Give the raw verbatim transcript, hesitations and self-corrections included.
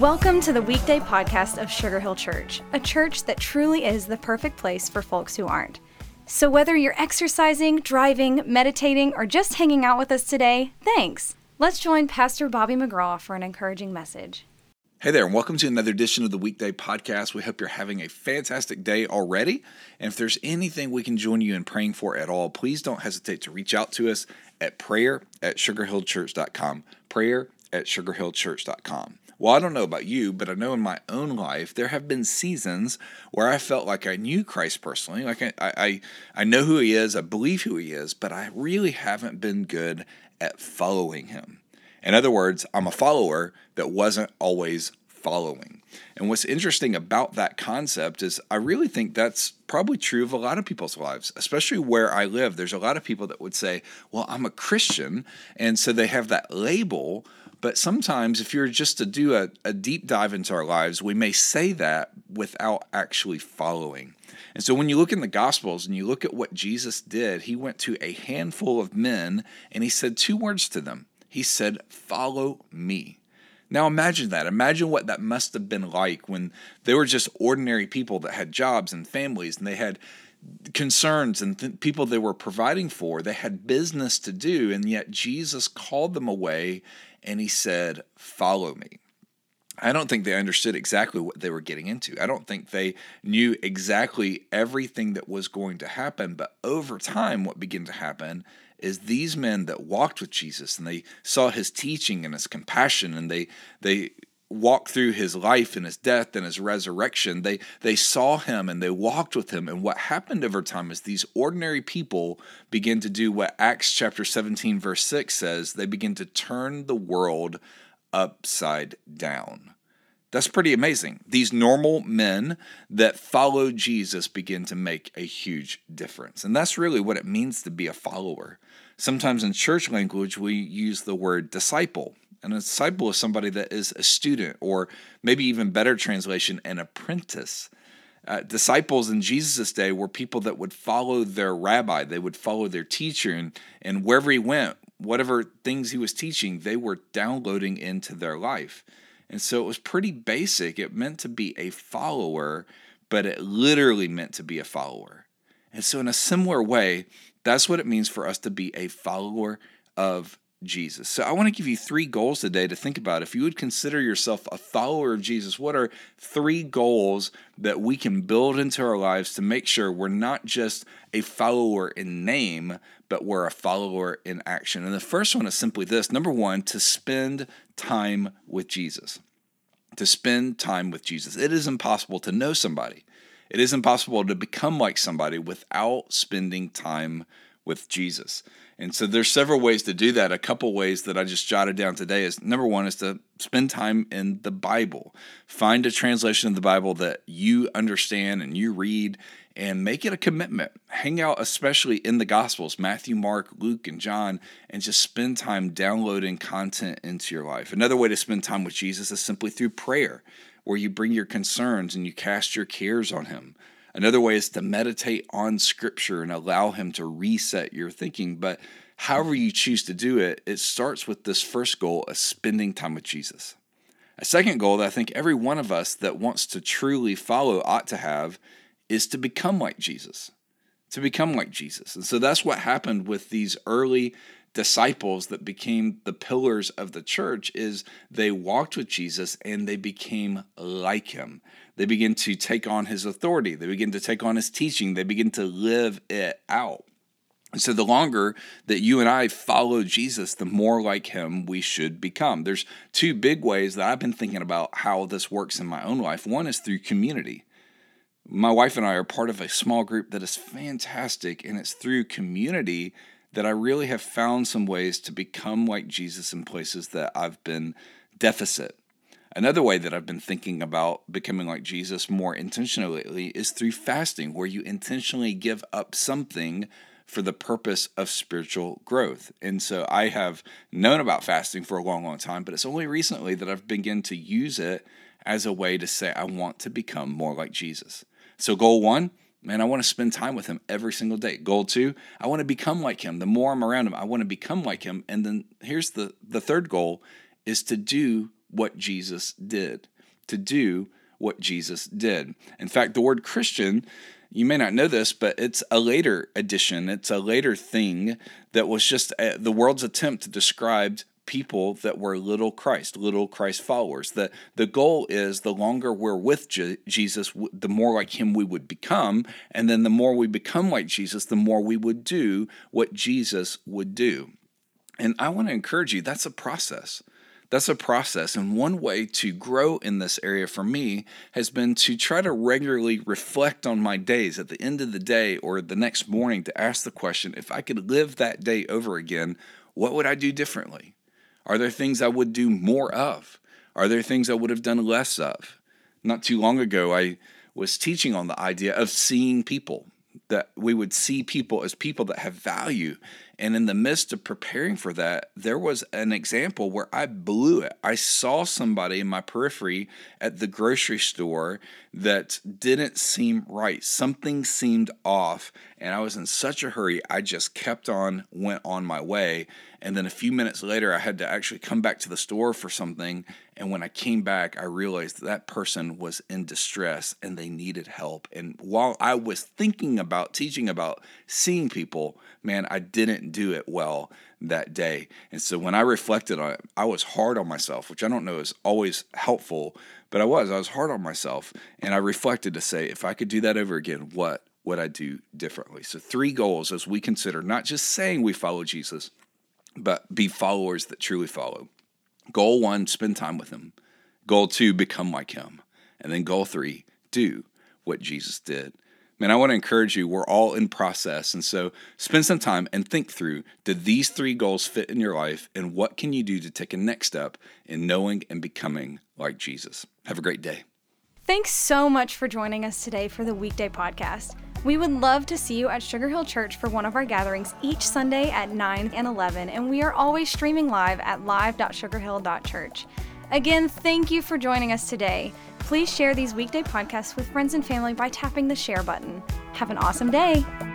Welcome to the weekday podcast of Sugar Hill Church, a church that truly is the perfect place for folks who aren't. So whether you're exercising, driving, meditating, or just hanging out with us today, thanks. Let's join Pastor Bobby McGraw for an encouraging message. Hey there, and welcome to another edition of the Weekday Podcast. We hope you're having a fantastic day already. And if there's anything we can join you in praying for at all, please don't hesitate to reach out to us at prayer at sugar hill church dot com. Prayer at sugar hill church dot com. Well, I don't know about you, but I know in my own life, there have been seasons where I felt like I knew Christ personally. Like I, I, I know who he is, I believe who he is, but I really haven't been good at following him. In other words, I'm a follower that wasn't always following. And what's interesting about that concept is I really think that's probably true of a lot of people's lives, especially where I live. There's a lot of people that would say, well, I'm a Christian, and so they have that label. But sometimes if you're just to do a, a deep dive into our lives, we may say that without actually following. And so when you look in the Gospels and you look at what Jesus did, he went to a handful of men and he said two words to them. He said, "Follow me." Now imagine that. Imagine what that must have been like when they were just ordinary people that had jobs and families and they had concerns and th- people they were providing for. They had business to do, and yet Jesus called them away and he said, "Follow me." I don't think they understood exactly what they were getting into. I don't think they knew exactly everything that was going to happen, but over time what began to happen is these men that walked with Jesus and they saw his teaching and his compassion and they they walked through his life and his death and his resurrection. They they saw him and they walked with him. And what happened over time is these ordinary people begin to do what Acts chapter seventeen verse six says. They begin to turn the world upside down. That's pretty amazing. These normal men that follow Jesus begin to make a huge difference. And that's really what it means to be a follower. Sometimes in church language, we use the word disciple. And a disciple is somebody that is a student, or maybe even better translation, an apprentice. Uh, disciples in Jesus' day were people that would follow their rabbi. They would follow their teacher, and, and wherever he went, whatever things he was teaching, they were downloading into their life. And so it was pretty basic. It meant to be a follower, but it literally meant to be a follower. And so in a similar way, that's what it means for us to be a follower of Jesus. So I want to give you three goals today to think about. If you would consider yourself a follower of Jesus, what are three goals that we can build into our lives to make sure we're not just a follower in name, but we're a follower in action? And the first one is simply this. Number one, to spend time with Jesus. To spend time with Jesus. It is impossible to know somebody. It is impossible to become like somebody without spending time with Jesus. And so there's several ways to do that. A couple ways that I just jotted down today is, number one is to spend time in the Bible. Find a translation of the Bible that you understand and you read, and make it a commitment. Hang out especially in the Gospels, Matthew, Mark, Luke, and John, and just spend time downloading content into your life. Another way to spend time with Jesus is simply through prayer, where you bring your concerns and you cast your cares on him. Another way is to meditate on Scripture and allow him to reset your thinking. But however you choose to do it, it starts with this first goal of spending time with Jesus. A second goal that I think every one of us that wants to truly follow ought to have is to become like Jesus. To become like Jesus. And so that's what happened with these early disciples that became the pillars of the church. Is they walked with Jesus and they became like him. They begin to take on his authority. They begin to take on his teaching. They begin to live it out. And so the longer that you and I follow Jesus, the more like him we should become. There's two big ways that I've been thinking about how this works in my own life. One is through community. My wife and I are part of a small group that is fantastic, and it's through community that I really have found some ways to become like Jesus in places that I've been deficit. Another way that I've been thinking about becoming like Jesus more intentionally lately is through fasting, where you intentionally give up something for the purpose of spiritual growth. And so I have known about fasting for a long, long time, but it's only recently that I've begun to use it as a way to say I want to become more like Jesus. So goal one, man, I want to spend time with him every single day. Goal two, I want to become like him. The more I'm around him, I want to become like him. And then here's the, the third goal is to do what Jesus did. to do what Jesus did. In fact, the word Christian, you may not know this, but it's a later addition. It's a later thing that was just a, the world's attempt to describe people that were little Christ, little Christ followers. The, the goal is the longer we're with Je- Jesus, the more like him we would become. And then the more we become like Jesus, the more we would do what Jesus would do. And I want to encourage you, that's a process. That's a process. And one way to grow in this area for me has been to try to regularly reflect on my days at the end of the day or the next morning to ask the question, if I could live that day over again, what would I do differently? Are there things I would do more of? Are there things I would have done less of? Not too long ago, I was teaching on the idea of seeing people, that we would see people as people that have value. And in the midst of preparing for that, there was an example where I blew it. I saw somebody in my periphery at the grocery store that didn't seem right. Something seemed off, and I was in such a hurry, I just kept on, went on my way. And then a few minutes later, I had to actually come back to the store for something. And when I came back, I realized that, that person was in distress and they needed help. And while I was thinking about teaching about seeing people, man, I didn't do it well that day. And so when I reflected on it, I was hard on myself, which I don't know is always helpful, but I was. I was hard on myself. And I reflected to say, if I could do that over again, what would I do differently? So three goals as we consider not just saying we follow Jesus, but be followers that truly follow. Goal one, spend time with him. Goal two, become like him. And then goal three, do what Jesus did. Man, I want to encourage you, we're all in process. And so spend some time and think through, do these three goals fit in your life? And what can you do to take a next step in knowing and becoming like Jesus? Have a great day. Thanks so much for joining us today for the Weekday Podcast. We would love to see you at Sugar Hill Church for one of our gatherings each Sunday at nine and eleven, and we are always streaming live at live dot sugar hill dot church. Again, thank you for joining us today. Please share these weekday podcasts with friends and family by tapping the share button. Have an awesome day.